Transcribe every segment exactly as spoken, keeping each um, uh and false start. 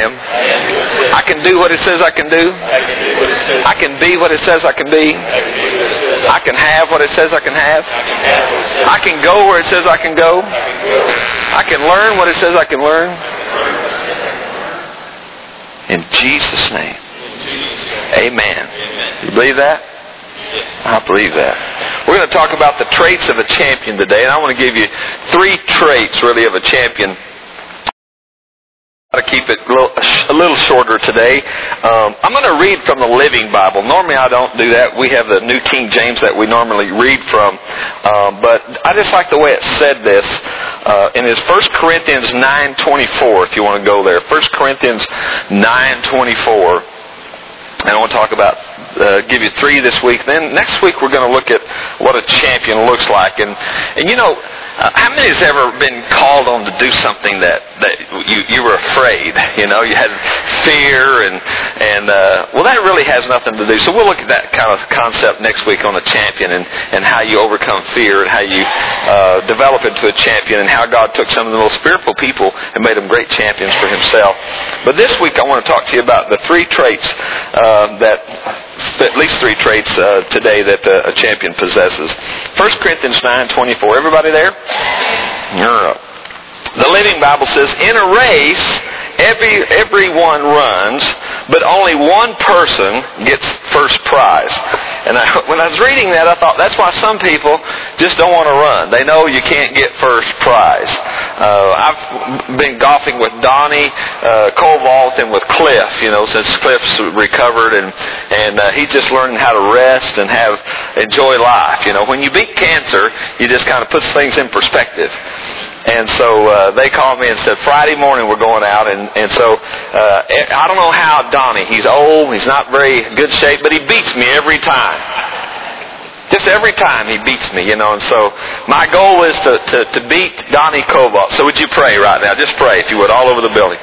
am. I can do what it says I can do. I can be what it says I can be. I can have what it says I can have. I can go where it says I can go. I can learn what it says I can learn. In Jesus' name. Amen. You believe that? I believe that. We're going to talk about the traits of a champion today, and I want to give you three traits, really, of a champion. To keep it a little, a little shorter today. Um, I'm going to read from the Living Bible. Normally I don't do that. We have the New King James that we normally read from. Um, but I just like the way it said this. Uh, and it's First Corinthians nine twenty-four, if you want to go there. First Corinthians nine twenty-four. And I want to talk about, uh, give you three this week. Then next week we're going to look at what a champion looks like. And, and you know, uh, how many has ever been called on to do something that, that you, you were afraid? You know, you had fear and, and uh, well, that really has nothing to do. So we'll look at that kind of concept next week on a champion and, and how you overcome fear and how you uh, develop into a champion and how God took some of the most fearful people and made them great champions for Himself. But this week I want to talk to you about the three traits uh, that at least three traits uh, today that uh, a champion possesses. First Corinthians nine twenty-four. Everybody there? You're up. The Living Bible says, in a race, every everyone runs, but only one person gets first prize. And I, when I was reading that, I thought that's why some people just don't want to run. They know you can't get first prize. Uh, I've been golfing with Donnie uh, Kovaldt and with Cliff, you know, since Cliff's recovered, and and uh, he's just learning how to rest and have enjoy life. You know, when you beat cancer, you just kind of puts things in perspective. And so uh, they called me and said, Friday morning we're going out. And, and so uh, I don't know how Donnie, he's old, he's not very good shape, but he beats me every time. Just every time he beats me, you know. And so my goal is to, to, to beat Donnie Kovaldt. So would you pray right now? Just pray, if you would, all over the building.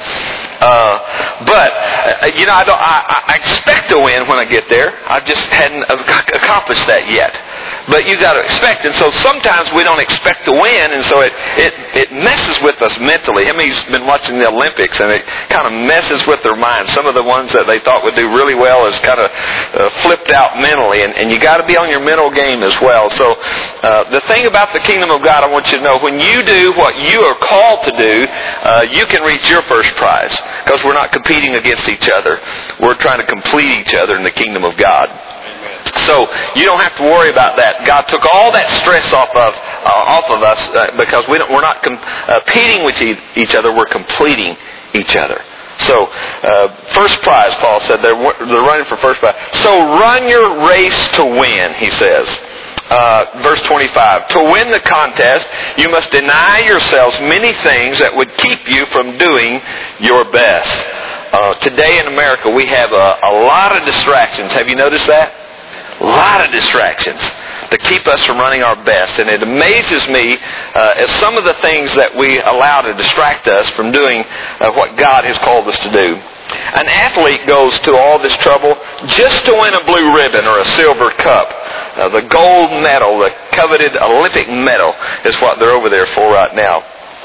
Uh, but, uh, you know, I, don't, I, I expect to win when I get there. I just hadn't accomplished that yet. But you got to expect, and so sometimes we don't expect to win, and so it, it, it messes with us mentally. I mean, he's been watching the Olympics, and it kind of messes with their minds. Some of the ones that they thought would do really well is kind of uh, flipped out mentally, and, and you got to be on your mental game as well. So uh, the thing about the kingdom of God, I want you to know, when you do what you are called to do, uh, you can reach your first prize, because we're not competing against each other. We're trying to complete each other in the kingdom of God. So you don't have to worry about that. God took all that stress off of uh, off of us uh, because we don't, we're not com- uh, competing with each other. We're completing each other. So uh, first prize, Paul said, they're they're running for first prize. So run your race to win, he says. Uh, verse twenty-five. To win the contest, you must deny yourselves many things that would keep you from doing your best. Uh, today in America, we have a, a lot of distractions. Have you noticed that? A lot of distractions to keep us from running our best. And it amazes me uh, at some of the things that we allow to distract us from doing uh, what God has called us to do. An athlete goes to all this trouble just to win a blue ribbon or a silver cup. Uh, the gold medal, the coveted Olympic medal, is what they're over there for right now.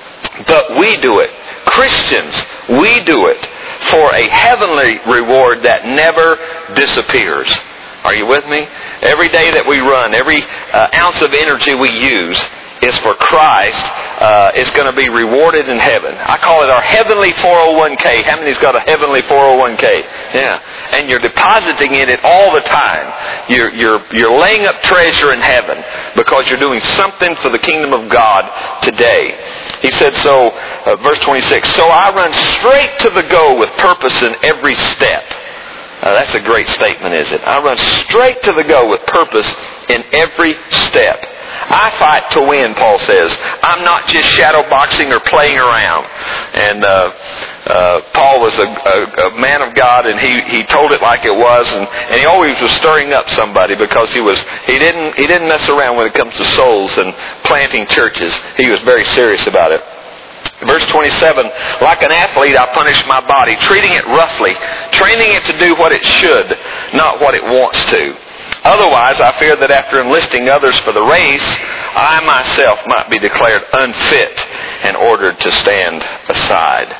But we do it. Christians, we do it for a heavenly reward that never disappears. Are you with me? Every day that we run, every uh, ounce of energy we use is for Christ. Uh, it's going to be rewarded in heaven. I call it our heavenly four oh one k. How many's got a heavenly four oh one k? Yeah. And you're depositing in it all the time. You're, you're, you're laying up treasure in heaven because you're doing something for the kingdom of God today. He said so, uh, verse twenty-six, so I run straight to the goal with purpose in every step. Uh, that's a great statement, is it? I run straight to the goal with purpose in every step. I fight to win, Paul says. I'm not just shadow boxing or playing around. And uh, uh, Paul was a, a, a man of God, and he, he told it like it was, and, and he always was stirring up somebody because he was he didn't he didn't mess around when it comes to souls and planting churches. He was very serious about it. Verse twenty-seven, like an athlete, I punish my body, treating it roughly, training it to do what it should, not what it wants to. Otherwise, I fear that after enlisting others for the race, I myself might be declared unfit and ordered to stand aside.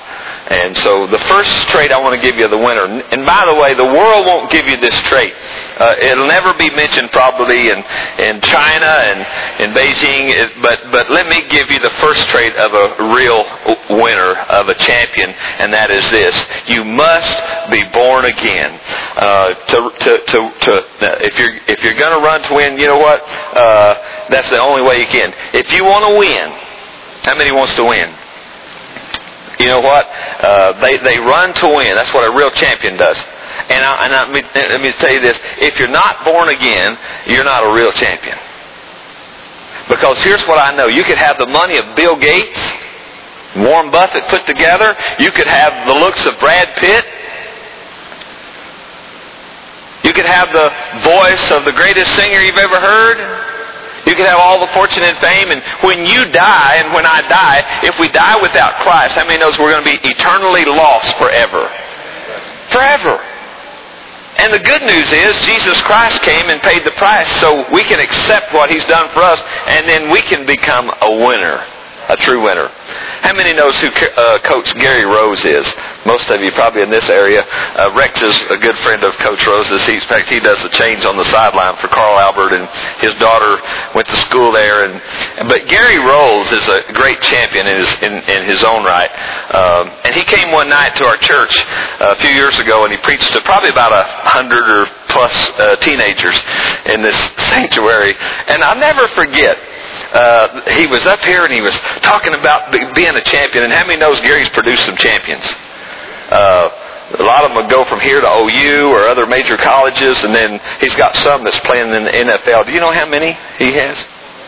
And so the first trait I want to give you, the winner. And by the way, the world won't give you this trait. Uh, it'll never be mentioned probably in, in China and in Beijing. It, but, but let me give you the first trait of a real winner, of a champion, and that is this. You must be born again. Uh, to, to, to, to, if you're, if you're going to run to win, you know what? Uh, that's the only way you can. If you want to win, how many wants to win? You know what? Uh, they they run to win. That's what a real champion does. And, I, and I, let, me, let me tell you this. If you're not born again, you're not a real champion. Because here's what I know. You could have the money of Bill Gates, Warren Buffett put together. You could have the looks of Brad Pitt. You could have the voice of the greatest singer you've ever heard. You can have all the fortune and fame, and when you die, and when I die, if we die without Christ, how many knows we're going to be eternally lost forever? Forever. And the good news is, Jesus Christ came and paid the price, so we can accept what He's done for us, and then we can become a winner. A true winner. How many knows who uh, Coach Gary Rose is? Most of you probably in this area. Uh, Rex is a good friend of Coach Rose's. He, in fact, he does the change on the sideline for Carl Albert, and his daughter went to school there. And But Gary Rose is a great champion in his, in, in his own right. Um, and he came one night to our church uh, a few years ago, and he preached to probably about a hundred or plus uh, teenagers in this sanctuary. And I'll never forget. Uh, he was up here and he was talking about being a champion. And how many knows Gary's produced some champions? Uh, a lot of them would go from here to O U or other major colleges, and then he's got some that's playing in the N F L. Do you know how many he has?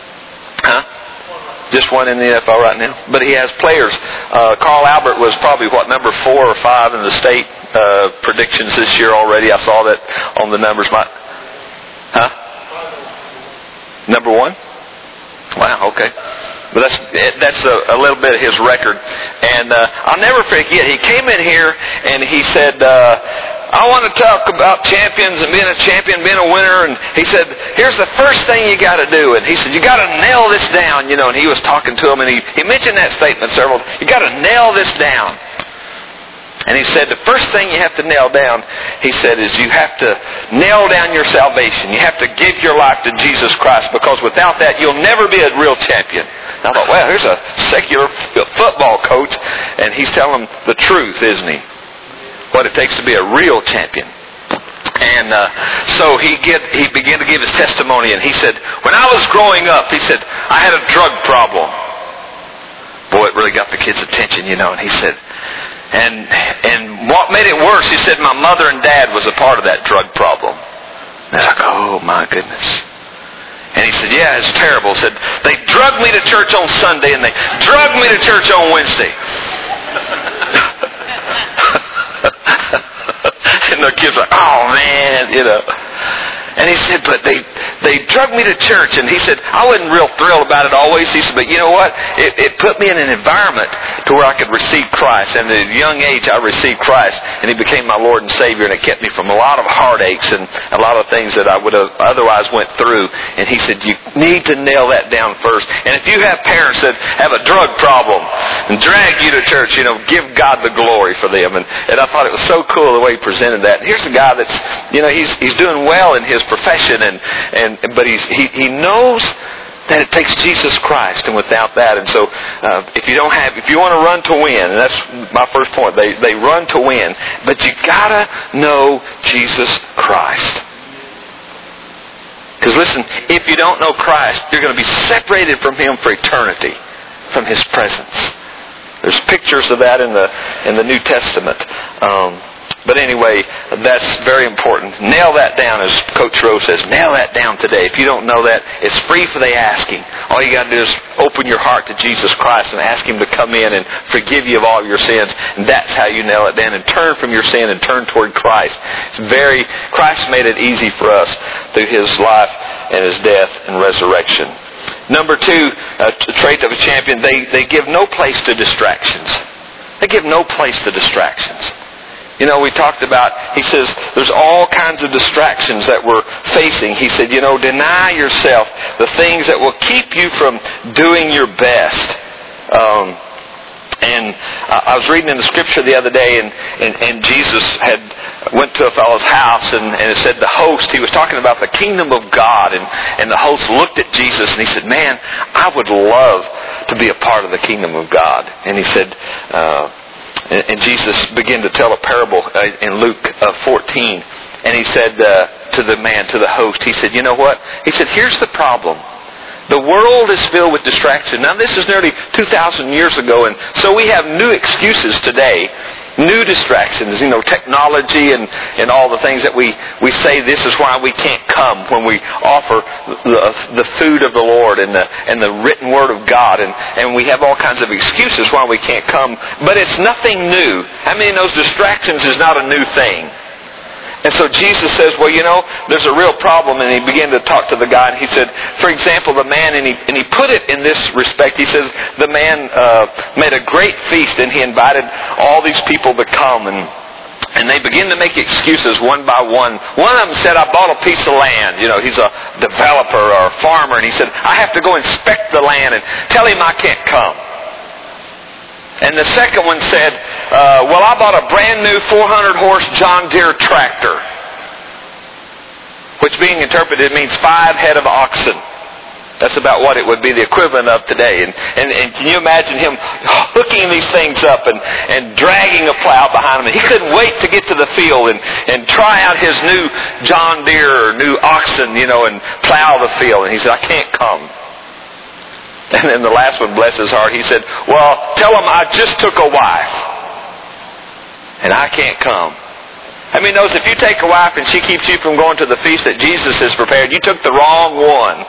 Huh? Just one in the N F L right now. But he has players. Uh, Carl Albert was probably, what, number four or five in the state uh, predictions this year already. I saw that on the numbers. My, huh? Number one? Wow, okay. But that's that's a, a little bit of his record. And uh, I'll never forget, he came in here and he said, uh, I want to talk about champions and being a champion, being a winner. And he said, here's the first thing you got to do. And he said, you got to nail this down, you know. And he was talking to him, and he, he mentioned that statement several times. You got to nail this down. And he said, the first thing you have to nail down, he said, is you have to nail down your salvation. You have to give your life to Jesus Christ, because without that, you'll never be a real champion. And I thought, well, here's a secular football coach, and he's telling them the truth, isn't he? What it takes to be a real champion. And uh, so he get he began to give his testimony, and he said, when I was growing up, he said, I had a drug problem. Boy, it really got the kids' attention, you know. And he said, And and what made it worse, he said, my mother and dad was a part of that drug problem. And I was like, oh my goodness. And he said, yeah, it's terrible. He said, they drugged me to church on Sunday and they drugged me to church on Wednesday. And the kids were like, oh man, you know. And he said, but they they drugged me to church. And he said, I wasn't real thrilled about it always. He said, but you know what? It, it put me in an environment to where I could receive Christ. And at a young age, I received Christ. And He became my Lord and Savior. And it kept me from a lot of heartaches and a lot of things that I would have otherwise went through. And he said, you need to nail that down first. And if you have parents that have a drug problem and drag you to church, you know, give God the glory for them. And, and I thought it was so cool the way he presented that. And here's a guy that's, you know, he's he's doing well in his profession, and, and but he's, he he knows that it takes Jesus Christ, and without that, and so uh, if you don't have, if you want to run to win, and that's my first point, they they run to win, but you gotta know Jesus Christ. Because listen, if you don't know Christ, you're going to be separated from Him for eternity, from His presence. There's pictures of that in the in the New Testament. Um, But anyway, that's very important. Nail that down, as Coach Rose says. Nail that down today. If you don't know that, it's free for the asking. All you got to do is open your heart to Jesus Christ and ask Him to come in and forgive you of all your sins. And that's how you nail it down. And turn from your sin and turn toward Christ. It's very, Christ made it easy for us through His life and His death and resurrection. Number two, a trait of a champion, they, they give no place to distractions. They give no place to distractions. You know, we talked about, he says, there's all kinds of distractions that we're facing. He said, you know, deny yourself the things that will keep you from doing your best. Um, And uh, I was reading in the scripture the other day, and, and, and Jesus had went to a fellow's house, and, and it said the host, he was talking about the kingdom of God, and, and the host looked at Jesus and he said, man, I would love to be a part of the kingdom of God. And he said, uh, and, and Jesus began to tell a parable uh, in Luke uh, fourteen, and he said uh, to the man, to the host, he said, you know what? He said, here's the problem. The world is filled with distraction. Now this is nearly two thousand years ago, and so we have new excuses today, new distractions, you know, technology and, and all the things that we, we say this is why we can't come when we offer the, the food of the Lord and the, and the written Word of God, and, and we have all kinds of excuses why we can't come, but it's nothing new. I mean, those distractions is not a new thing. And so Jesus says, well, you know, there's a real problem. And he began to talk to the guy. And he said, for example, the man, and he, and he put it in this respect. He says, the man uh, made a great feast, and he invited all these people to come. And and they began to make excuses one by one. One of them said, I bought a piece of land. You know, he's a developer or a farmer. And he said, I have to go inspect the land and tell him I can't come. And the second one said, uh, well, I bought a brand new four hundred horse John Deere tractor, which being interpreted means five head of oxen. That's about what it would be the equivalent of today. And, and, and can you imagine him hooking these things up and, and dragging a plow behind him? And he couldn't wait to get to the field and, and try out his new John Deere or new oxen, you know, and plow the field. And he said, I can't come. And then the last one, bless his heart, he said, well, tell him I just took a wife and I can't come. I mean, knows if you take a wife and she keeps you from going to the feast that Jesus has prepared, you took the wrong one.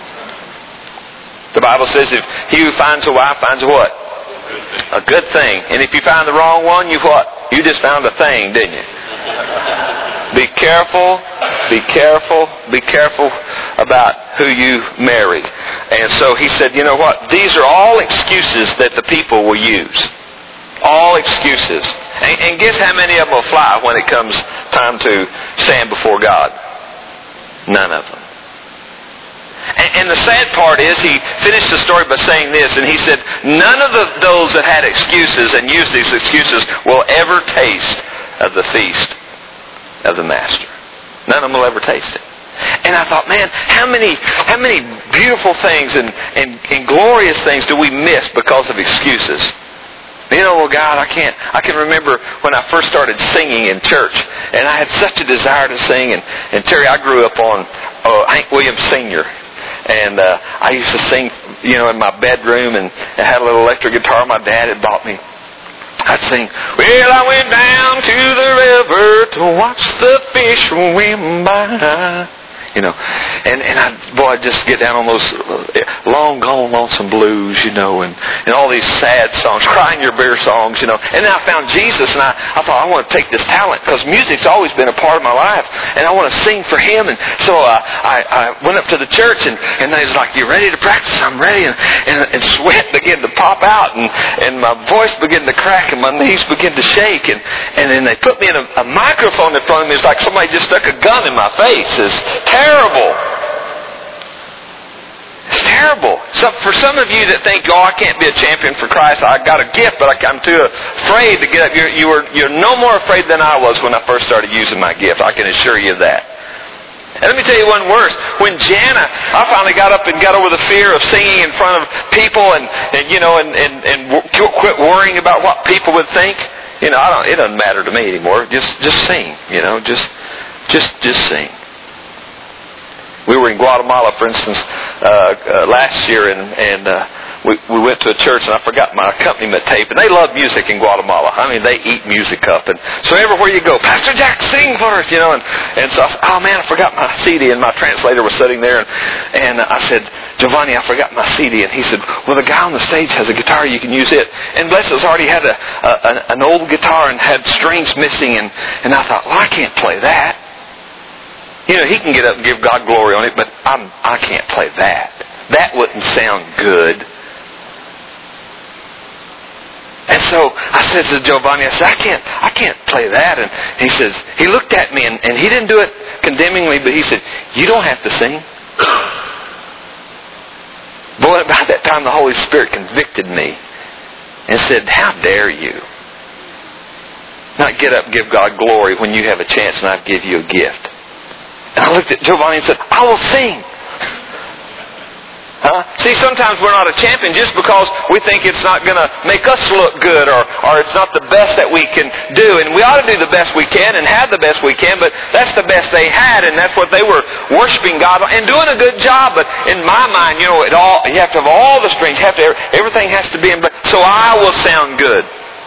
The Bible says if he who finds a wife finds a what? A good thing. And if you find the wrong one, you what? You just found a thing, didn't you? Be careful, be careful, be careful about who you marry. And so he said, you know what? These are all excuses that the people will use. All excuses. And, and guess how many of them will fly when it comes time to stand before God? None of them. And, and the sad part is, he finished the story by saying this, and he said, none of the, those that had excuses and used these excuses will ever taste of the feast of the Master. None of them will ever taste it. And I thought, man, how many how many beautiful things and, and, and glorious things do we miss because of excuses? You know, well, God, I can't, I can remember when I first started singing in church, and I had such a desire to sing, and, and Terry, I grew up on uh, Hank Williams Senior, and uh, I used to sing, you know, in my bedroom, and I had a little electric guitar my dad had bought me. I'd sing, well, I went down to the river to watch the fish swim by. You know, and, and I, boy, I'd just get down on those long gone lonesome blues, you know, and, and all these sad songs, crying your beer songs, you know. And then I found Jesus, and I, I thought, I want to take this talent, because music's always been a part of my life, and I want to sing for Him. And so uh, I, I went up to the church, and, and they was like, you ready to practice? I'm ready. And, and, and sweat began to pop out, and, and my voice began to crack, and my knees began to shake. And, and then they put me in a, a microphone in front of me. It's like somebody just stuck a gun in my face. It's terrible. It's terrible. So for some of you that think, oh, I can't be a champion for Christ. I got a gift, but I'm too afraid to get up. You're, you were, you're no more afraid than I was when I first started using my gift. I can assure you of that. And let me tell you one worse. When Jana, I finally got up and got over the fear of singing in front of people, and, and you know, and, and, and quit worrying about what people would think. You know, I don't. It doesn't matter to me anymore. Just, just sing. You know, just, just, just sing. We were in Guatemala, for instance, uh, uh, last year, and, and uh, we, we went to a church, and I forgot my accompaniment tape. And they love music in Guatemala. I mean, they eat music up. And so everywhere you go, Pastor Jack, sing for us, you know. And, and so I said, oh, man, I forgot my C D. And my translator was sitting there. And, and I said, Giovanni, I forgot my C D. And he said, well, the guy on the stage has a guitar. You can use it. And bless us, already had a, a, an old guitar and had strings missing. And, and I thought, well, I can't play that. You know, he can get up and give God glory on it, but I'm, I can't play that. That wouldn't sound good. And so I said to Giovanni, I said, I can't, I can't play that. And he says, he looked at me, and, and he didn't do it condemningly, but he said, you don't have to sing. Boy, about that time the Holy Spirit convicted me. and said, how dare you not get up and give God glory when you have a chance and I give you a gift? And I looked at Giovanni and said, I will sing. Huh? See, sometimes we're not a champion just because we think it's not going to make us look good or, or it's not the best that we can do. And we ought to do the best we can and have the best we can, but that's the best they had, and that's what they were worshiping God on and doing a good job. But in my mind, you know, it all you have to have all the strings. You have to, everything has to be in. So I will sound good.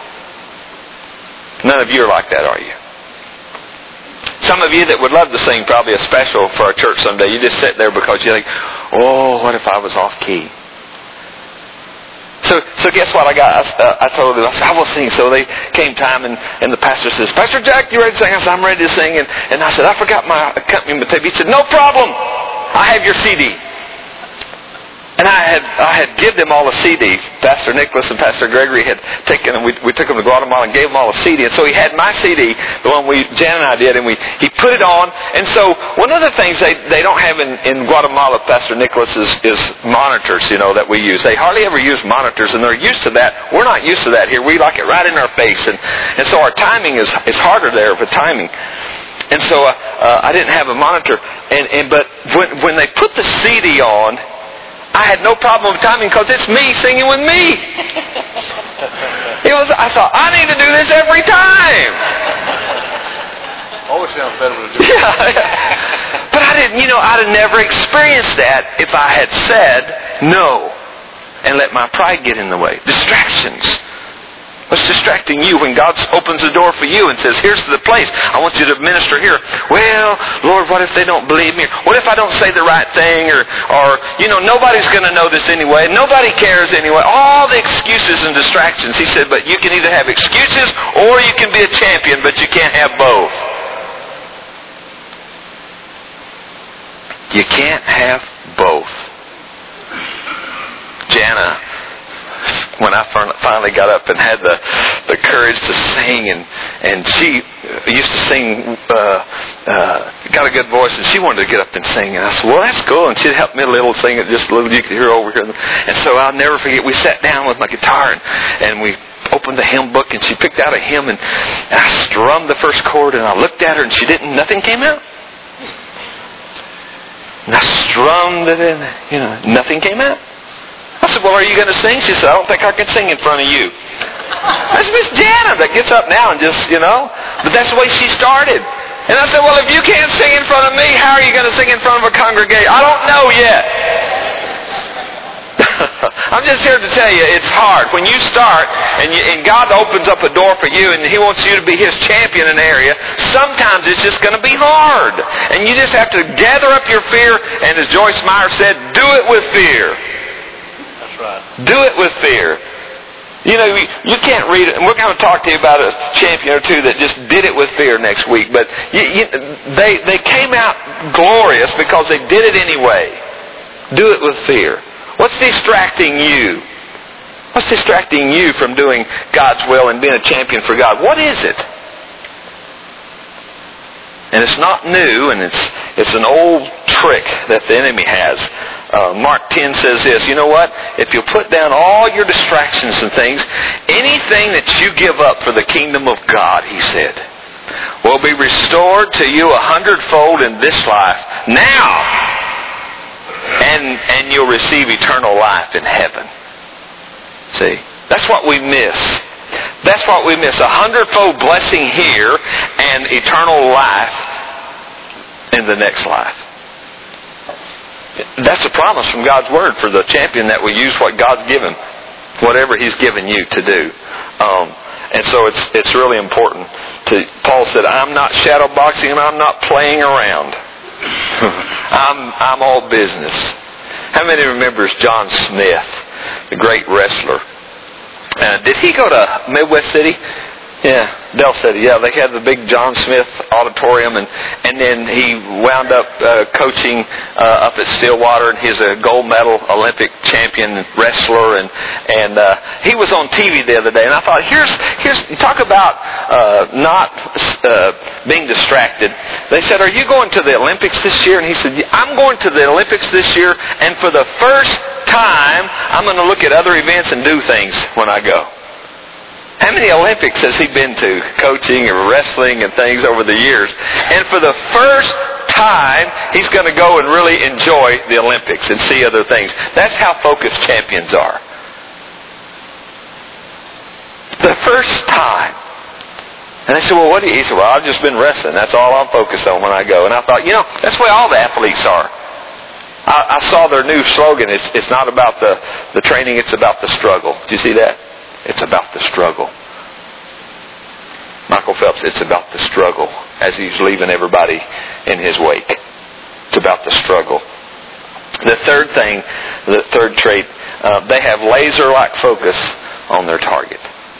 None of you are like that, are you? Some of you that would love to sing probably a special for our church someday. You just sit there because you think, oh, what if I was off key? So, so guess what I got? I, uh, I told them, I said, I will sing. So they came time, and, and the pastor says, Pastor Jack, you ready to sing? I said, I'm ready to sing. And, and I said, I forgot my accompaniment tape. He said, no problem. I have your C D. And I had I had given them all a C D. Pastor Nicholas and Pastor Gregory had taken, and we we took them to Guatemala and gave them all a C D. And so he had my C D, the one we Jan and I did, and we he put it on. And so one of the things they, they don't have in, in Guatemala, Pastor Nicholas, is, is monitors, you know, that we use. They hardly ever use monitors, and they're used to that. We're not used to that here. We like it right in our face, and and so our timing is is harder there with timing. And so uh, uh, I didn't have a monitor, and and but when when they put the C D on, I had no problem with timing because it's me singing with me. It was. I thought, I need to do this every time. Always sounds better to do it. Yeah. But I didn't, you know, I'd have never experienced that if I had said no and let my pride get in the way. Distractions. What's distracting you when God opens the door for you and says, here's the place. I want you to minister here. Well, Lord, what if they don't believe me? What if I don't say the right thing? Or, or you know, nobody's going to know this anyway. Nobody cares anyway. All the excuses and distractions. He said, but you can either have excuses or you can be a champion, but you can't have both. You can't have both. Jana, when I finally got up and had the, the courage to sing, and, and she used to sing, uh, uh, got a good voice, and she wanted to get up and sing. And I said, well, that's cool. And she'd help me a little, sing it just a little, you could hear over here. And so I'll never forget, we sat down with my guitar, and, and we opened the hymn book, and she picked out a hymn, and, and I strummed the first chord, and I looked at her, and she didn't, nothing came out. And I strummed it, and, you know, nothing came out. I said, well, are you going to sing? She said, I don't think I can sing in front of you. That's Miss Jana that gets up now and just, you know. But that's the way she started. And I said, well, if you can't sing in front of me, how are you going to sing in front of a congregation? I don't know yet. I'm just here to tell you, it's hard. When you start and, you, and God opens up a door for you and He wants you to be His champion in an area, sometimes it's just going to be hard. And you just have to gather up your fear, and as Joyce Meyer said, do it with fear. Right. Do it with fear. You know, you, you can't read it, and we're going to talk to you about a champion or two that just did it with fear next week. But you, you, they they came out glorious because they did it anyway. Do it with fear. What's distracting you? What's distracting you from doing God's will and being a champion for God? What is it? And it's not new, and it's it's an old trick that the enemy has. Uh, Mark ten says this, you know what? If you put down all your distractions and things, anything that you give up for the kingdom of God, he said, will be restored to you a hundredfold in this life now, and and you'll receive eternal life in heaven. See, that's what we miss. That's what we miss. A hundredfold blessing here and eternal life in the next life. That's a promise from God's Word for the champion that will use what God's given, whatever He's given you to do. Um, and so it's it's really important. To Paul said, "I'm not shadow boxing and I'm not playing around. I'm I'm all business." How many remembers John Smith, the great wrestler? Uh, did he go to Midwest City? Yeah, Del City. Yeah, they had the big John Smith auditorium, and, and then he wound up uh, coaching uh, up at Stillwater, and he's a gold medal Olympic champion wrestler, and and uh, he was on T V the other day, and I thought, here's here's talk about uh, not uh, being distracted. They said, "Are you going to the Olympics this year?" And he said, "I'm going to the Olympics this year, and for the first time, I'm going to look at other events and do things when I go." How many Olympics has he been to, coaching or wrestling and things over the years? And for the first time, he's going to go and really enjoy the Olympics and see other things. That's how focused champions are. The first time. And I said, well, what do you? He said, well, I've just been wrestling. That's all I'm focused on when I go. And I thought, you know, that's the way all the athletes are. I, I saw their new slogan. It's, it's not about the, the training, it's about the struggle. Do you see that? It's about the struggle. Michael Phelps, it's about the struggle as he's leaving everybody in his wake. It's about the struggle. The third thing, the third trait, uh, they have laser-like focus on their target.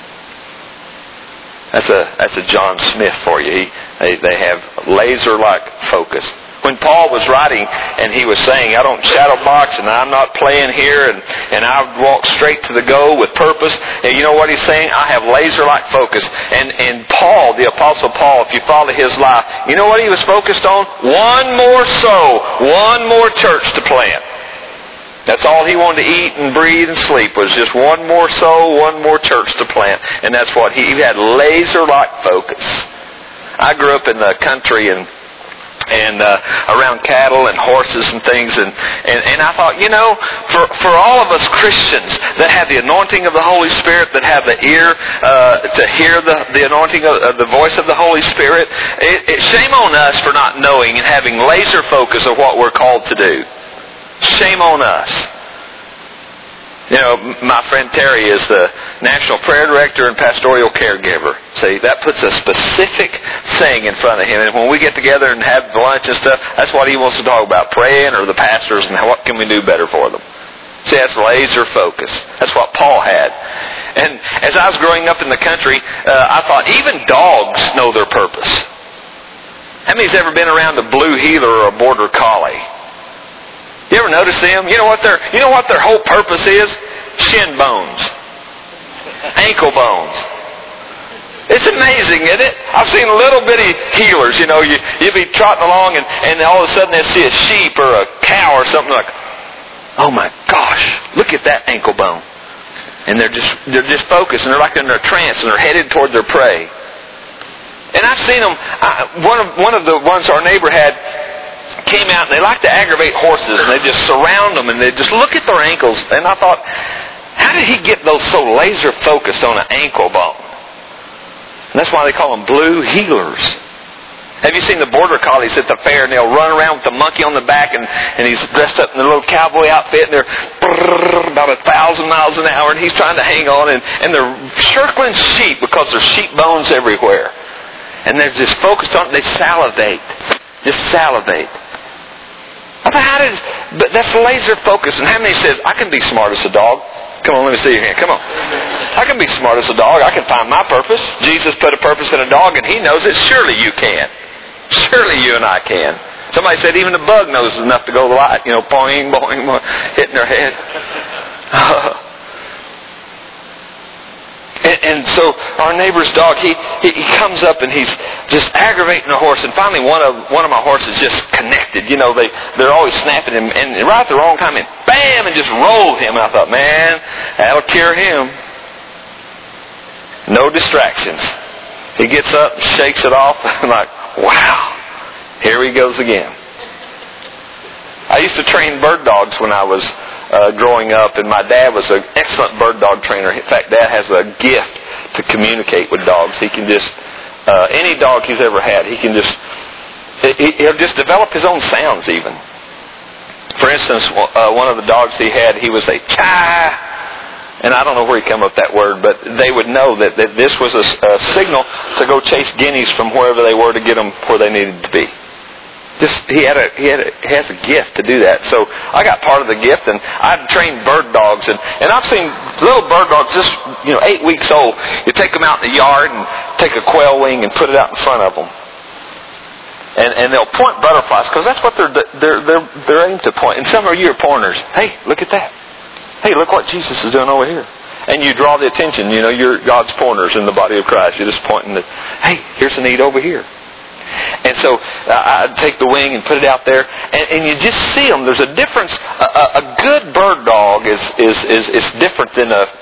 That's a that's a John Smith for you. He, they, they have laser-like focus. When Paul was writing and he was saying, I don't shadow box and I'm not playing here and, and I walk straight to the goal with purpose. And you know what he's saying? I have laser-like focus. And, and Paul, the Apostle Paul, if you follow his life, you know what he was focused on? One more soul, one more church to plant. That's all he wanted to eat and breathe and sleep was just one more soul, one more church to plant. And that's what he, he had laser-like focus. I grew up in the country and and uh, around cattle and horses and things. And, and, and I thought, you know, for, for all of us Christians that have the anointing of the Holy Spirit, that have the ear uh, to hear the, the anointing of uh, the voice of the Holy Spirit, it, it, shame on us for not knowing and having laser focus of what we're called to do. Shame on us. You know, my friend Terry is the National Prayer Director and Pastoral Caregiver. See, that puts a specific thing in front of him. And when we get together and have lunch and stuff, that's what he wants to talk about, praying or the pastors and how, what can we do better for them. See, that's laser focus. That's what Paul had. And as I was growing up in the country, uh, I thought even dogs know their purpose. How many's ever been around a blue heeler or a border collie? You ever notice them? You know what their you know what their whole purpose is? Shin bones. Ankle bones. It's amazing, isn't it? I've seen little bitty healers, you know, you you be trotting along and, and all of a sudden they see a sheep or a cow or something like, oh my gosh, look at that ankle bone. And they're just they're just focused and they're like in their trance and they're headed toward their prey. And I've seen them. I, one of one of the ones our neighbor had came out and they like to aggravate horses and they just surround them and they just look at their ankles. And I thought, how did he get those so laser focused on an ankle bone? And that's why they call them blue healers. Have you seen the border collies at the fair and they'll run around with the monkey on the back and, and he's dressed up in a little cowboy outfit and they're about a thousand miles an hour and he's trying to hang on and, and they're circling sheep because there's sheep bones everywhere. And they're just focused on it. They salivate. Just salivate. I thought, how did, but that's laser focus. And how many says, I can be smart as a dog? Come on, let me see your hand. Come on. I can be smart as a dog. I can find my purpose. Jesus put a purpose in a dog and he knows it. Surely you can. Surely you and I can. Somebody said even a bug knows enough to go to the light. You know, boing, boing, boing, hitting their head. Uh, And, and so our neighbor's dog, he, he he comes up and he's just aggravating the horse. And finally, one of one of my horses just connected. You know, they they're always snapping him, and right at the wrong time, and bam, and just rolled him. And I thought, man, that'll cure him. No distractions. He gets up, and shakes it off. I'm like, wow, here he goes again. I used to train bird dogs when I was uh, growing up, and my dad was an excellent bird dog trainer. In fact, Dad has a gift to communicate with dogs. He can just, uh, any dog he's ever had, he can just, he, he'll just develop his own sounds even. For instance, uh, one of the dogs he had, he was a chai, and I don't know where he came up with that word, but they would know that, that this was a, a signal to go chase guineas from wherever they were to get them where they needed to be. Just he had a he had a, he has a gift to do that. So I got part of the gift, and I've trained bird dogs, and, and I've seen little bird dogs just you know eight weeks old. You take them out in the yard and take a quail wing and put it out in front of them, and and they'll point butterflies because that's what they're they're they're they're aimed to point. And some of you are pointers. Hey, look at that. Hey, look what Jesus is doing over here. And you draw the attention. You know, you're God's pointers in the body of Christ. You're just pointing that. Hey, here's a need over here. And so uh, I'd take the wing and put it out there, and, and you just see them. There's a difference. A, a, a good bird dog is, is is is different than a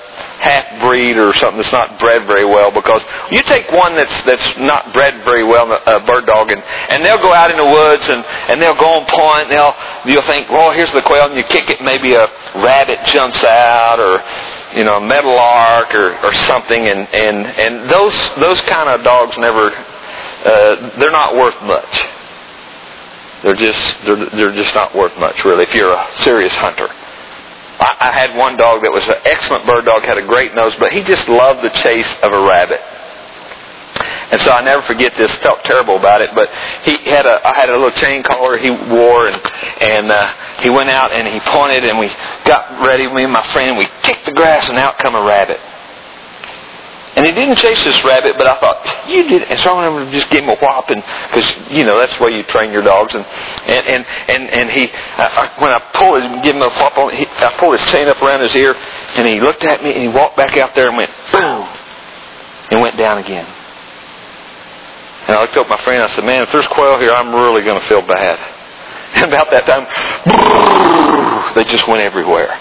half-breed or something that's not bred very well. Because you take one that's that's not bred very well, a bird dog, and, and they'll go out in the woods and, and they'll go on point. And they'll you'll think, well, here's the quail, and you kick it, maybe a rabbit jumps out, or you know, a meadowlark or, or something, and, and, and those those kind of dogs never uh, they're not worth much. They're just they're, they're just not worth much, really, if you're a serious hunter. I, I had one dog that was an excellent bird dog, had a great nose, but he just loved the chase of a rabbit. And so I never forget this. Felt terrible about it, but he had a I had a little chain collar he wore, and and uh, he went out and he pointed, and we got ready, me and my friend, and we kicked the grass, and out come a rabbit. And he didn't chase this rabbit, but I thought, you did it. And so I went over to just give him a whopping, because, you know, that's the way you train your dogs. And and, and, and, and he, I, when I pulled his, give him a whop on, he, I pulled his chain up around his ear, and he looked at me, and he walked back out there and went, boom, and went down again. And I looked up at my friend, and I said, man, if there's quail here, I'm really going to feel bad. And about that time, they just went everywhere.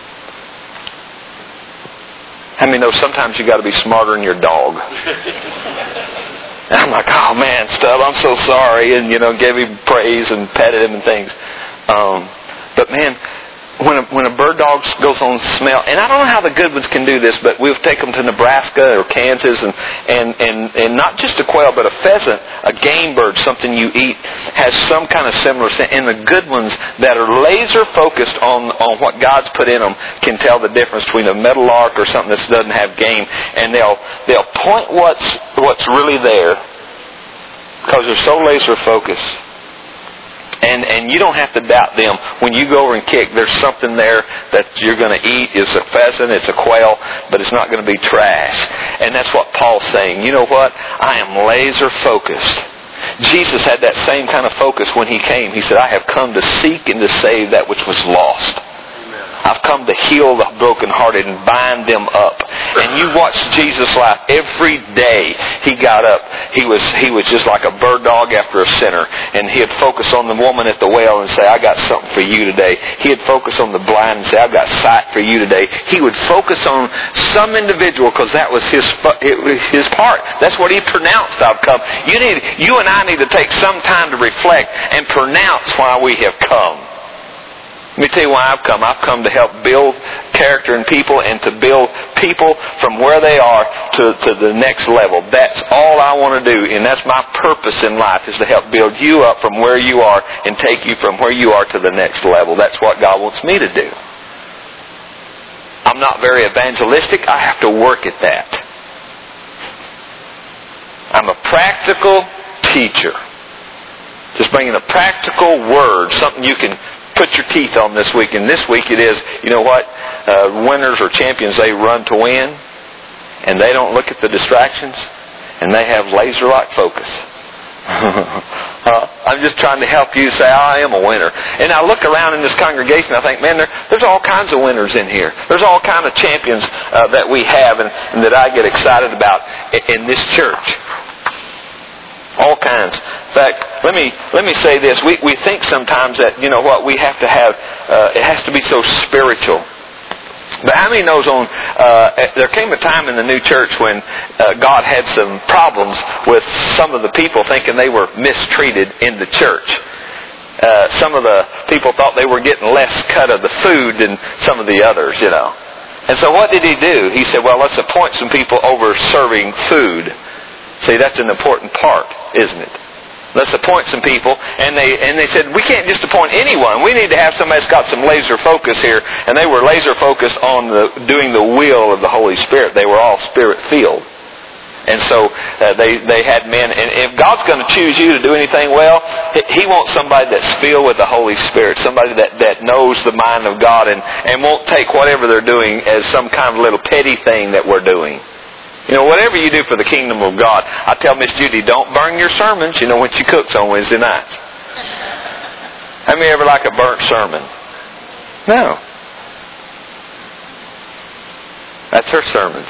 I mean, though, sometimes you got to be smarter than your dog. And I'm like, oh man, Stub, I'm so sorry, and you know, gave him praise and petted him and things. Um, but man, when a, when a bird dog goes on smell, and I don't know how the good ones can do this, but we'll take them to Nebraska or Kansas, and and and and not just a quail, but a pheasant, a game bird, something you eat, has some kind of similar scent. And the good ones that are laser focused on on what God's put in them can tell the difference between a meadowlark or something that doesn't have game, and they'll they'll point what's what's really there because they're so laser focused. And and you don't have to doubt them. When you go over and kick, there's something there that you're going to eat. It's a pheasant, it's a quail, but it's not going to be trash. And that's what Paul's saying. You know what? I am laser focused. Jesus had that same kind of focus when he came. He said, I have come to seek and to save that which was lost. I've come to heal the brokenhearted and bind them up. And you watch Jesus' life every day. He got up. He was he was just like a bird dog after a sinner. And he'd focus on the woman at the well and say, I got something for you today. He'd focus on the blind and say, I've got sight for you today. He would focus on some individual because that was his his part. That's what he pronounced, I've come. You need you and I need to take some time to reflect and pronounce why we have come. Let me tell you why I've come. I've come to help build character in people and to build people from where they are to, to the next level. That's all I want to do, and that's my purpose in life, is to help build you up from where you are and take you from where you are to the next level. That's what God wants me to do. I'm not very evangelistic. I have to work at that. I'm a practical teacher. Just bringing a practical word, something you can put your teeth on this week. And this week it is, you know what, uh, winners or champions, they run to win, and they don't look at the distractions, and they have laser-like focus. uh, I'm just trying to help you say, I am a winner. And I look around in this congregation, I think, man, there, there's all kinds of winners in here. There's all kinds of champions uh, that we have and, and that I get excited about in, in this church. All kinds. In fact, let me let me say this. We we think sometimes that, you know what, we have to have, uh, it has to be so spiritual. But how many knows on, uh, there came a time in the new church when uh, God had some problems with some of the people thinking they were mistreated in the church. Uh, some of the people thought they were getting less cut of the food than some of the others, you know. And so what did he do? He said, well, let's appoint some people over serving food. See, that's an important part, isn't it? Let's appoint some people. And they and they said, we can't just appoint anyone. We need to have somebody that's got some laser focus here. And they were laser focused on the doing the will of the Holy Spirit. They were all Spirit-filled. And so uh, they, they had men. And if God's going to choose you to do anything well, He wants somebody that's filled with the Holy Spirit. Somebody that, that knows the mind of God and, and won't take whatever they're doing as some kind of little petty thing that we're doing. You know, whatever you do for the kingdom of God. I tell Miss Judy, don't burn your sermons, you know, when she cooks on Wednesday nights. How many ever like a burnt sermon? No. That's her sermons.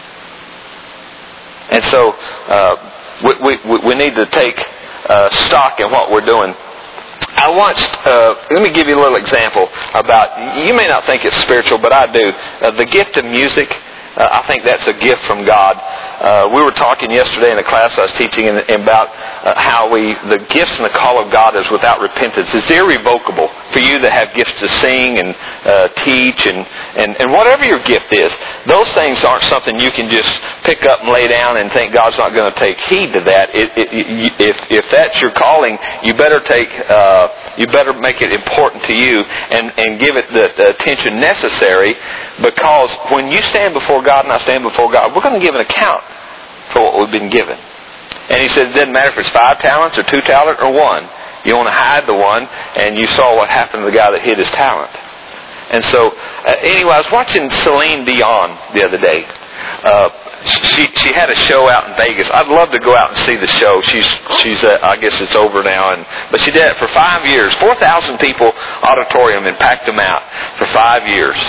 And so, uh, we, we, we need to take uh, stock in what we're doing. I watched, uh, let me give you a little example about, you may not think it's spiritual, but I do, uh, the gift of music. uh, I think that's a gift from God. Uh, we were talking yesterday in a class I was teaching in, about uh, how we, the gifts and the call of God is without repentance. It's irrevocable for you that have gifts to sing and uh, teach and, and, and whatever your gift is. Those things aren't something you can just pick up and lay down and think God's not going to take heed to that. It, it, you, if, if that's your calling, you better take, uh, you better make it important to you and, and give it the, the attention necessary, because when you stand before God and I stand before God, we're going to give an account for what we've been given. And he said it doesn't matter if it's five talents or two talents or one. You want to hide the one, and you saw what happened to the guy that hid his talent. And so, uh, anyway, I was watching Celine Dion the other day. Uh, she she had a show out in Vegas. I'd love to go out and see the show. She's she's uh, I guess it's over now, and but she did it for five years. Four thousand people auditorium and packed them out for five years.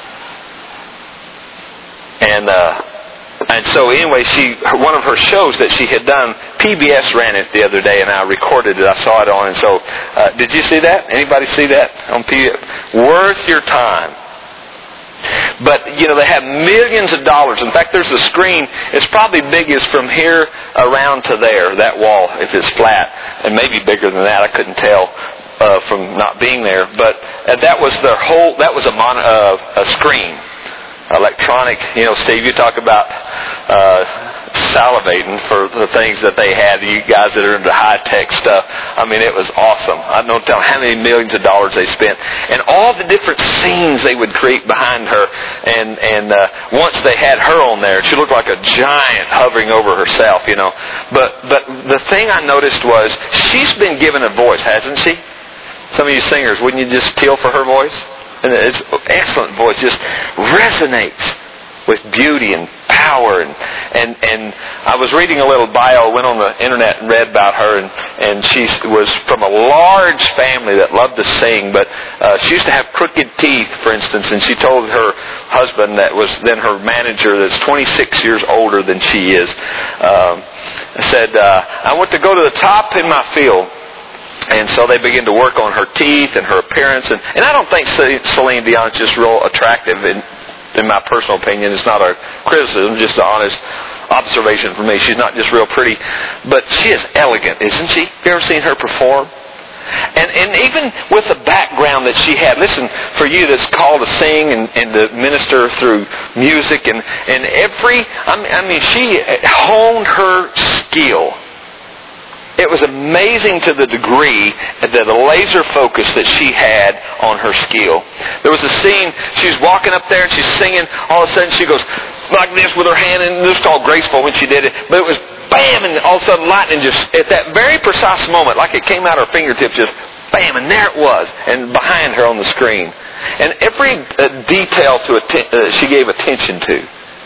And. Uh, And so anyway, she one of her shows that she had done, P B S ran it the other day, and I recorded it. I saw it on. And so, uh, did you see that? Anybody see that on P B S? Worth your time. But you know, they have millions of dollars. In fact, there's a screen. It's probably big as from here around to there. That wall, if it's flat, and maybe bigger than that. I couldn't tell uh, from not being there. But uh, that was their whole. That was a mon- uh, a screen. Electronic, you know, Steve, you talk about uh, salivating for the things that they had, you guys that are into high-tech stuff. I mean, it was awesome. I don't tell how many millions of dollars they spent. And all the different scenes they would create behind her. And, and uh, once they had her on there, she looked like a giant hovering over herself, you know. But, but the thing I noticed was she's been given a voice, hasn't she? Some of you singers, wouldn't you just kill for her voice? And it's excellent voice, just resonates with beauty and power. And, and, and I was reading a little bio, went on the internet and read about her, and, and she was from a large family that loved to sing, but uh, she used to have crooked teeth, for instance, and she told her husband that was then her manager, that's twenty-six years older than she is, um, said, uh, I want to go to the top in my field. And so they begin to work on her teeth and her appearance. And, and I don't think Celine Dion is just real attractive, in, in my personal opinion. It's not a criticism, just an honest observation for me. She's not just real pretty. But she is elegant, isn't she? Have you ever seen her perform? And, and even with the background that she had, listen, for you that's called to sing and, and to minister through music, and, and every, I mean, she honed her skill. It was amazing to the degree that the laser focus that she had on her skill. There was a scene, she's walking up there and she's singing, all of a sudden she goes like this with her hand, and this was all graceful when she did it, but it was bam, and all of a sudden lightning just, at that very precise moment, like it came out her fingertips, just bam, and there it was, and behind her on the screen. And every uh, detail to atten- uh, she gave attention to.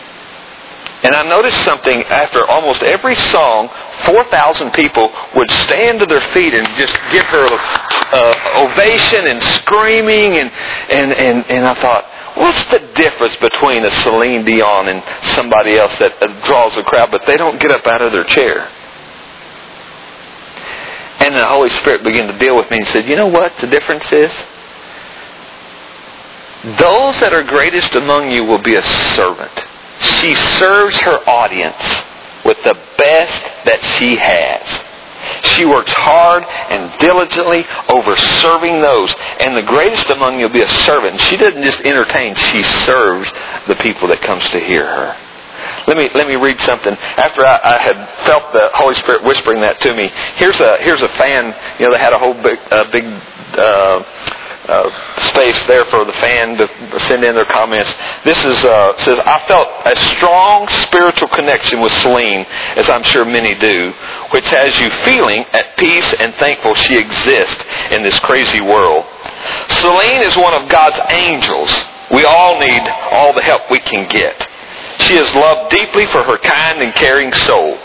And I noticed something after almost every song, four thousand people would stand to their feet and just give her uh, ovation and screaming. And, and, and, and I thought, what's the difference between a Celine Dion and somebody else that draws a crowd, but they don't get up out of their chair? And the Holy Spirit began to deal with me and said, you know what the difference is? Those that are greatest among you will be a servant. She serves her audience with the best that she has. She works hard and diligently over serving those. And the greatest among you will be a servant. She doesn't just entertain, she serves the people that comes to hear her. Let me let me read something. After I, I had felt the Holy Spirit whispering that to me, here's a here's a fan. You know, they had a whole big uh, big uh, uh, space there for the fan to send in their comments. This is uh, says, I felt a strong spiritual connection with Celine, as I'm sure many do, which has you feeling at peace and thankful she exists in this crazy world. Celine is one of God's angels. We all need all the help we can get. She is loved deeply for her kind and caring soul.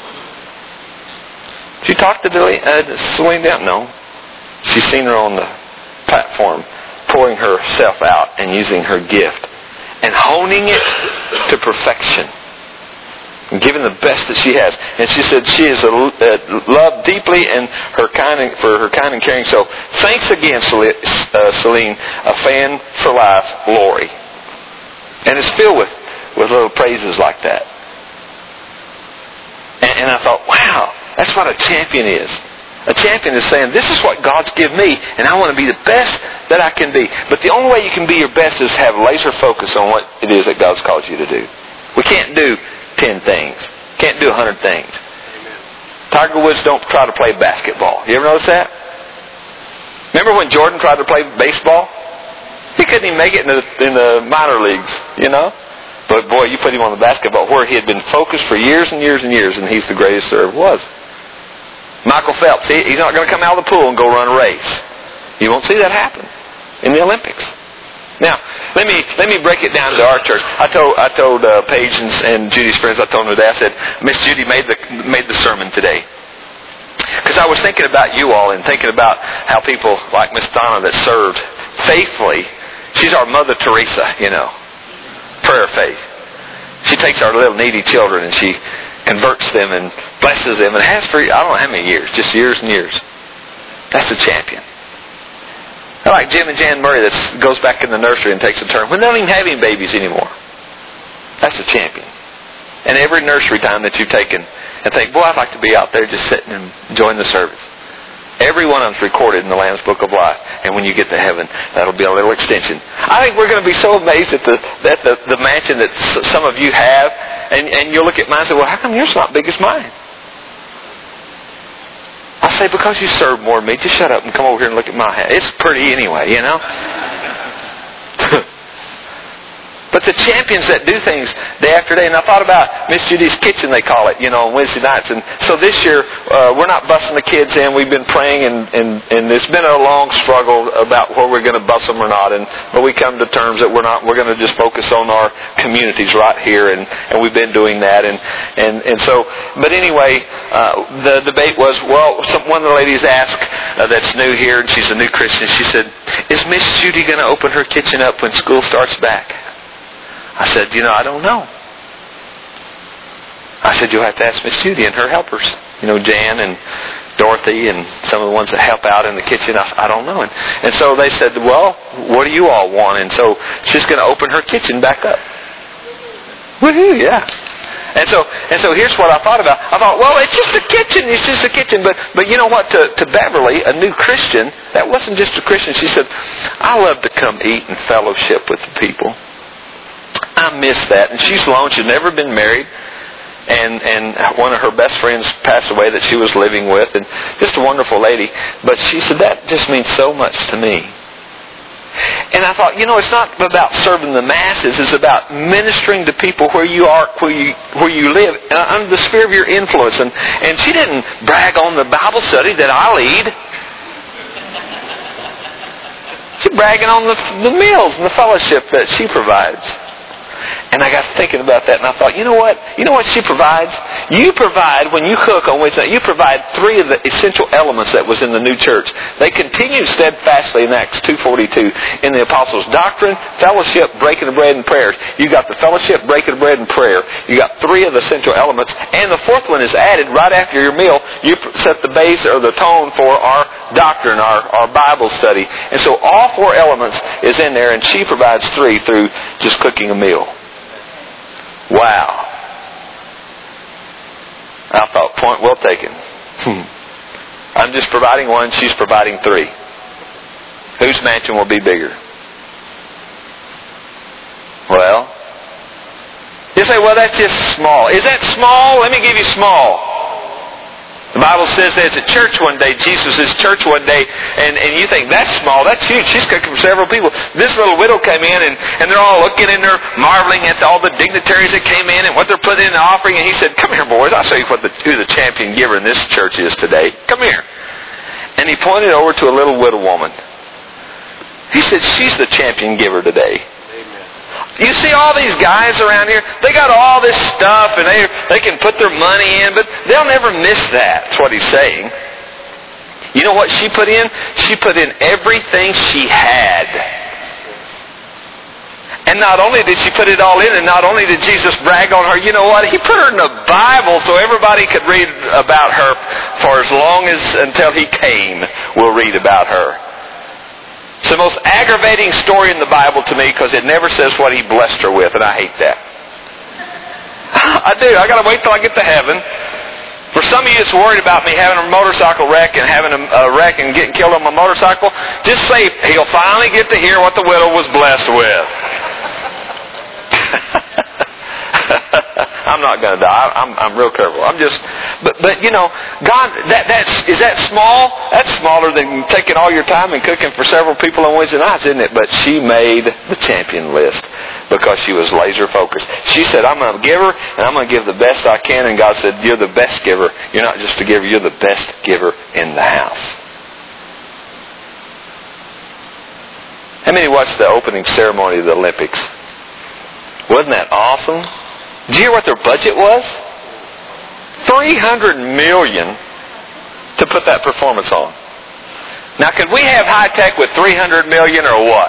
Did you talk to uh, Celine Dion? No. She's seen her on the platform, pouring herself out and using her gift and honing it to perfection and giving the best that she has. And she said she is a, uh, loved deeply and her kind and, for her kind and caring soul. Thanks again, Celine, a fan for life, Lori. And it's filled with with little praises like that. And, and I thought, wow, that's what a champion is. A champion is saying, this is what God's given me, and I want to be the best that I can be. But the only way you can be your best is have laser focus on what it is that God's called you to do. We can't do ten things. Can't do a hundred things. Tiger Woods don't try to play basketball. You ever notice that? Remember when Jordan tried to play baseball? He couldn't even make it in the, in the minor leagues, you know? But boy, you put him on the basketball where he had been focused for years and years and years, and he's the greatest there ever was. Michael Phelps, he, he's not going to come out of the pool and go run a race. You won't see that happen in the Olympics. Now, let me let me break it down to our church. I told I told uh, Paige and, and Judy's friends, I told them today, I said, Miss Judy made the made the sermon today. Because I was thinking about you all and thinking about how people like Miss Donna that served faithfully. She's our Mother Teresa, you know. Prayer faith. She takes our little needy children and she converts them and blesses them and has for, I don't know how many years, just years and years. That's a champion. I like Jim and Jan Murray that goes back in the nursery and takes a turn when they don't even have any babies anymore. That's a champion. And every nursery time that you've taken and think, boy, I'd like to be out there just sitting and enjoying the service. Every one of them's recorded in the Lamb's Book of Life. And when you get to heaven, that'll be a little extension. I think we're going to be so amazed at the at the, the mansion that s- some of you have. And, and you'll look at mine and say, well, how come yours not big as mine? I say, because you serve more than me. Just shut up and come over here and look at my house. It's pretty anyway, you know. But the champions that do things day after day. And I thought about Miss Judy's Kitchen, they call it, you know, on Wednesday nights. And so this year, uh, we're not busing the kids in. We've been praying, and, and, and it's been a long struggle about where we're going to bus them or not. And but we come to terms that we're not. We're going to just focus on our communities right here, and, and we've been doing that. And and, and so, but anyway, uh, the debate was, well, some, one of the ladies asked uh, that's new here, and she's a new Christian. She said, "Is Miss Judy going to open her kitchen up when school starts back?" I said, you know, I don't know. I said, you'll have to ask Miss Judy and her helpers. You know, Jan and Dorothy and some of the ones that help out in the kitchen. I, I don't know. And, and so they said, well, what do you all want? And so she's going to open her kitchen back up. Woohoo, yeah. And so and so here's what I thought about. I thought, well, it's just a kitchen. It's just a kitchen. But but you know what? To, to Beverly, a new Christian, that wasn't just a Christian. She said, I love to come eat and fellowship with the people. I miss that. And she's alone. She's never been married. And and one of her best friends passed away that she was living with. And just a wonderful lady. But she said, that just means so much to me. And I thought, you know, it's not about serving the masses. It's about ministering to people where you are, where you where you live, uh, under the sphere of your influence. And, and she didn't brag on the Bible study that I lead. She's bragging on the, the meals and the fellowship that she provides. And I got thinking about that, and I thought, you know what? You know what she provides? You provide, when you cook on Wednesday night, you provide three of the essential elements that was in the new church. They continued steadfastly in Acts two forty-two in the apostles' doctrine, fellowship, breaking of bread, and prayers. You got the fellowship, breaking of bread, and prayer. You got three of the essential elements, and the fourth one is added right after your meal. You set the base or the tone for our doctrine, our, our Bible study. And so all four elements is in there, and she provides three through just cooking a meal. Wow. I thought, point well taken. I'm just providing one, she's providing three. Whose mansion will be bigger? Well, you say, well, that's just small. Is that small? Let me give you small. The Bible says there's a church one day. Jesus is church one day. And, and you think, that's small. That's huge. She's cooking for several people. This little widow came in, and, and they're all looking and they're marveling at all the dignitaries that came in and what they're putting in the offering. And he said, come here, boys. I'll show you what the, who the champion giver in this church is today. Come here. And he pointed over to a little widow woman. He said, she's the champion giver today. You see all these guys around here, they got all this stuff and they they can put their money in, but they'll never miss that. That's what he's saying. You know what she put in? She put in everything she had. And not only did she put it all in, and not only did Jesus brag on her, you know what? He put her in the Bible so everybody could read about her for as long as until he came, we'll read about her. It's the most aggravating story in the Bible to me because it never says what he blessed her with, and I hate that. I do. I got to wait till I get to heaven. For some of you that's worried about me having a motorcycle wreck and having a, a wreck and getting killed on my motorcycle, just say he'll finally get to hear what the widow was blessed with. I'm not going to die. I'm, I'm real careful. I'm just, but but you know, God, that that's is that small? That's smaller than taking all your time and cooking for several people on Wednesday nights, isn't it? But she made the champion list because she was laser focused. She said, "I'm a giver, and I'm going to give the best I can." And God said, "You're the best giver. You're not just a giver. You're the best giver in the house." How many watched the opening ceremony of the Olympics? Wasn't that awesome? Did you hear what their budget was? three hundred million dollars to put that performance on. Now, could we have high tech with three hundred million dollars or what?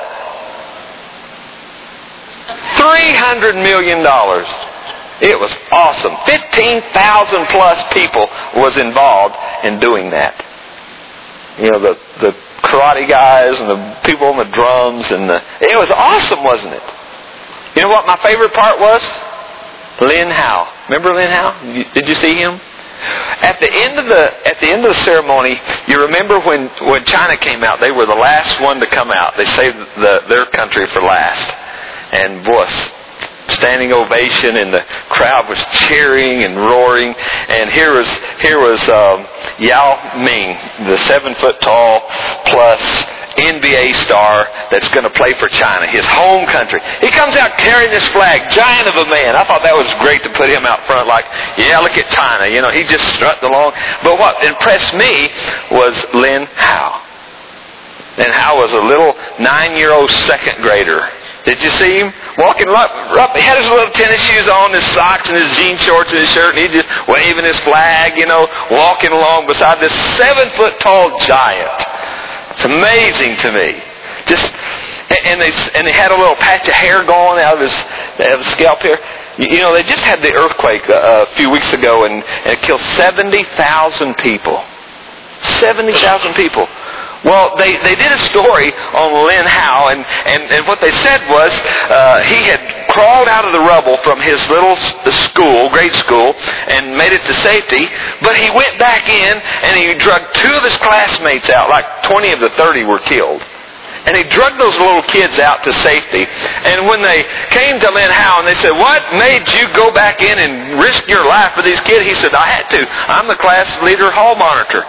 three hundred million dollars. It was awesome. fifteen thousand plus people was involved in doing that. You know, the, the karate guys and the people on the drums and the, it was awesome, wasn't it? You know what my favorite part was? Lin Hao. Remember Lin Hao? Did you see him? At the end of the at the end of the ceremony, you remember when, when China came out, they were the last one to come out. They saved the, their country for last. And boy, standing ovation, and the crowd was cheering and roaring. And here was here was um, Yao Ming, the seven foot tall plus N B A star that's going to play for China, his home country. He comes out carrying this flag, giant of a man. I thought that was great to put him out front like, yeah, look at China. You know, he just strutted along. But what impressed me was Lin Hao. Lin Hao was a little nine-year-old second grader. Did you see him? Walking up, up, he had his little tennis shoes on, his socks and his jean shorts and his shirt, and he just waving his flag, you know, walking along beside this seven-foot-tall giant. It's amazing to me. Just and they and they had a little patch of hair going out of his, out of his scalp here. You know, they just had the earthquake a, a few weeks ago, and, and it killed seventy thousand people. Seventy thousand people. Well, they, they did a story on Lin Hao, and, and, and what they said was uh, he had crawled out of the rubble from his little school, grade school, and made it to safety, but he went back in and he drugged two of his classmates out, like twenty of the thirty were killed. And he drugged those little kids out to safety. And when they came to Lin Hao and they said, "What made you go back in and risk your life for these kids?" He said, "I had to. I'm the class leader hall monitor."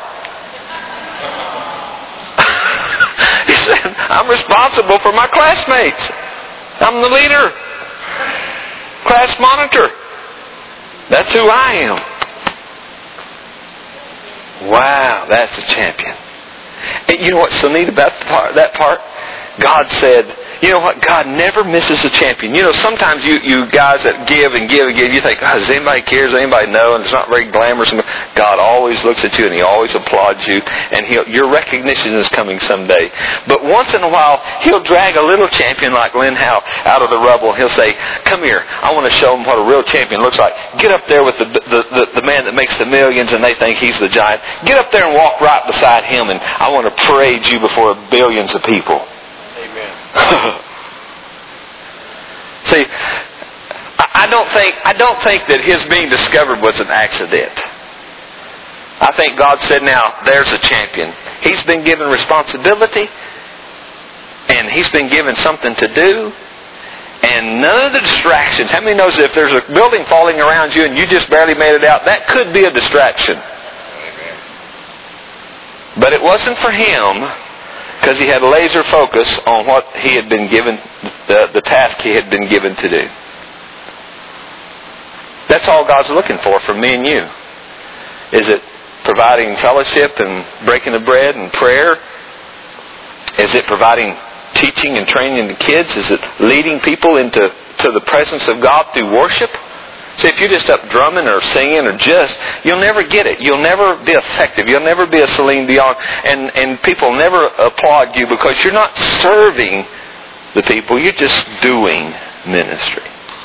He said, "I'm responsible for my classmates. I'm the leader. Class monitor. That's who I am." Wow, that's a champion. And you know what's so neat about the part, that part? God said, you know what? God never misses a champion. You know, sometimes you, you guys that give and give and give, you think, oh, does anybody care? Does anybody know? And it's not very glamorous. God always looks at you and He always applauds you. And he'll, your recognition is coming someday. But once in a while, He'll drag a little champion like Lin Hao out of the rubble. And He'll say, "Come here. I want to show them what a real champion looks like. Get up there with the, the, the, the man that makes the millions and they think he's the giant. Get up there and walk right beside him, and I want to parade you before billions of people." See, I don't think I don't think that his being discovered was an accident. I think God said, "Now there's a champion. He's been given responsibility, and he's been given something to do, and none of the distractions." How many knows that if there's a building falling around you and you just barely made it out, that could be a distraction? But it wasn't for him. Because he had laser focus on what he had been given, the, the task he had been given to do. That's all God's looking for from me and you. Is it providing fellowship and breaking the bread and prayer? Is it providing teaching and training the kids? Is it leading people into to the presence of God through worship? See, if you're just up drumming or singing or just, you'll never get it. You'll never be effective. You'll never be a Celine Dion. And, and people never applaud you because you're not serving the people. You're just doing ministry.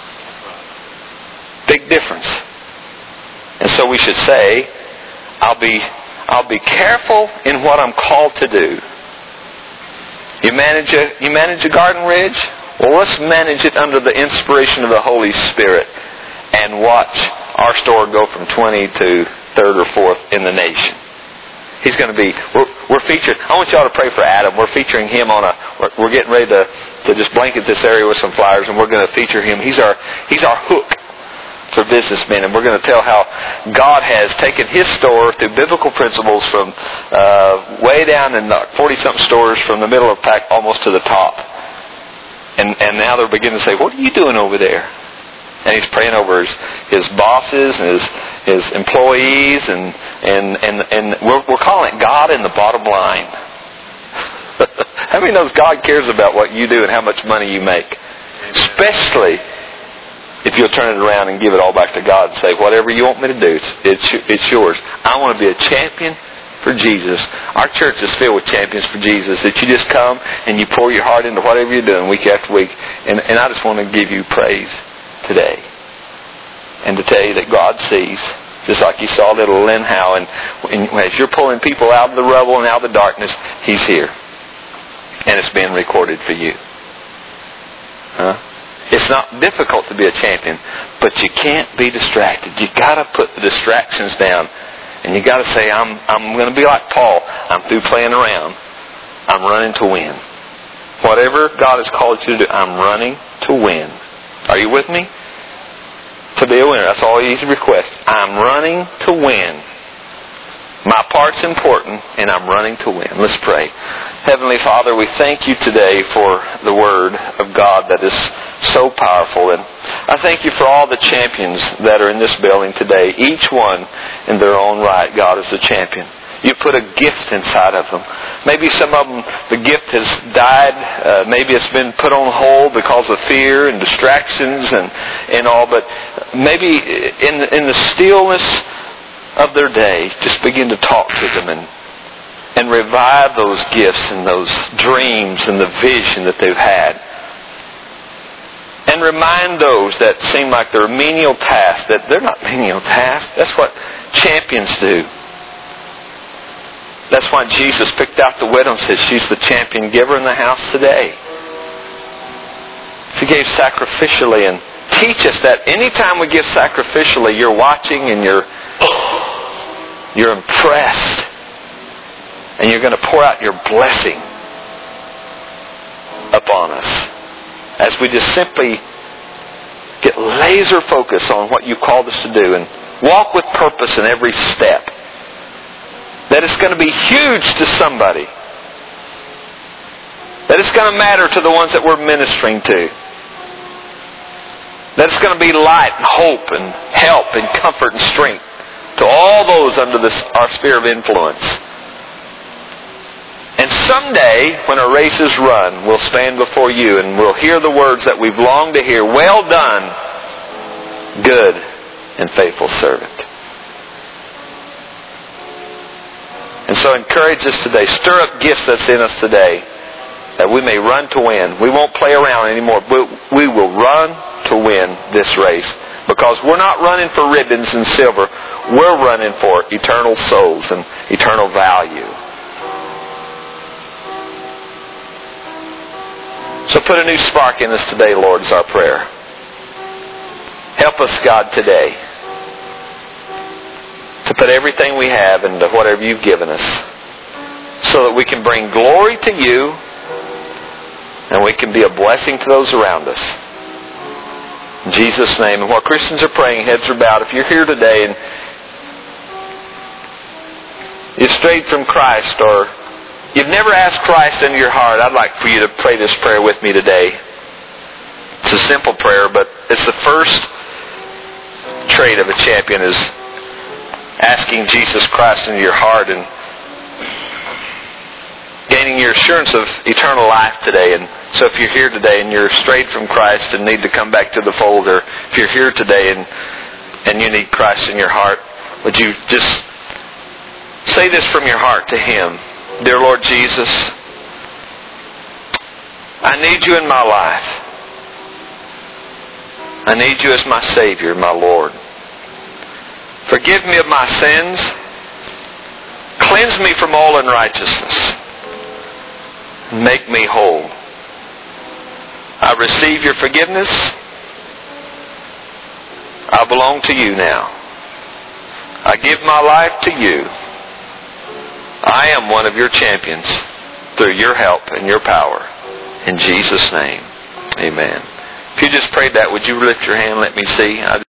Big difference. And so we should say, I'll be, I'll be careful in what I'm called to do. You manage a, you manage a garden ridge? Well, let's manage it under the inspiration of the Holy Spirit. and watch our store go from twenty to third or fourth in the nation. He's going to be, we're, we're featured, I want y'all to pray for Adam. We're featuring him on a, we're, we're getting ready to, to just blanket this area with some flyers, and we're going to feature him. He's our, he's our hook for businessmen, and we're going to tell how God has taken His store through biblical principles from uh, way down in forty-something stores from the middle of the pack almost to the top. And, and now they're beginning to say, what are you doing over there? And he's praying over his, his bosses and his, his employees, and and, and, and we're, we're calling it God in the bottom line. How many knows God cares about what you do and how much money you make? Especially if you'll turn it around and give it all back to God and say, whatever you want me to do, it's, it's, it's yours. I want to be a champion for Jesus. Our church is filled with champions for Jesus, that you just come and you pour your heart into whatever you're doing week after week. And, and I just want to give you praise today. And to tell you that God sees, just like you saw little Lynn Howe, and, and as you're pulling people out of the rubble and out of the darkness, He's here. And it's being recorded for you. Huh? It's not difficult to be a champion, but you can't be distracted. You've got to put the distractions down. And you've got to say, I'm, I'm going to be like Paul. I'm through playing around. I'm running to win. Whatever God has called you to do, I'm running to win. Are you with me? To be a winner. That's all He's request. I'm running to win. My part's important, and I'm running to win. Let's pray. Heavenly Father, we thank You today for the Word of God that is so powerful. And I thank You for all the champions that are in this building today. Each one in their own right, God, is a champion. You put a gift inside of them. Maybe some of them, the gift has died. Uh, maybe it's been put on hold because of fear and distractions and, and all. But maybe in, in the stillness of their day, just begin to talk to them and, and revive those gifts and those dreams and the vision that they've had. And remind those that seem like they're menial tasks that they're not menial tasks. That's what champions do. That's why Jesus picked out the widow and said she's the champion giver in the house today. She gave sacrificially, and teach us that anytime we give sacrificially, you're watching and you're you're impressed, and you're going to pour out your blessing upon us as we just simply get laser focused on what You called us to do and walk with purpose in every step. That it's going to be huge to somebody. That it's going to matter to the ones that we're ministering to. That it's going to be light and hope and help and comfort and strength to all those under this, our sphere of influence. And someday, when our race is run, we'll stand before You and we'll hear the words that we've longed to hear. Well done, good and faithful servant. And so encourage us today. Stir up gifts that's in us today, that we may run to win. We won't play around anymore. We will run to win this race. Because we're not running for ribbons and silver. We're running for eternal souls and eternal value. So put a new spark in us today, Lord, is our prayer. Help us, God, today to put everything we have into whatever You've given us, so that we can bring glory to You and we can be a blessing to those around us. In Jesus' name. And while Christians are praying, heads are bowed, if you're here today and you've strayed from Christ, or you've never asked Christ into your heart, I'd like for you to pray this prayer with me today. It's a simple prayer, but it's the first trait of a champion, is asking Jesus Christ into your heart and gaining your assurance of eternal life today. And so if you're here today and you're strayed from Christ and need to come back to the fold, or if you're here today and and you need Christ in your heart, would you just say this from your heart to Him? Dear Lord Jesus, I need You in my life. I need You as my Savior, my Lord. Forgive me of my sins. Cleanse me from all unrighteousness. Make me whole. I receive Your forgiveness. I belong to you now. I give my life to you. I am one of your champions through your help and your power. In Jesus' name, amen. If you just prayed that, would you lift your hand and let me see? I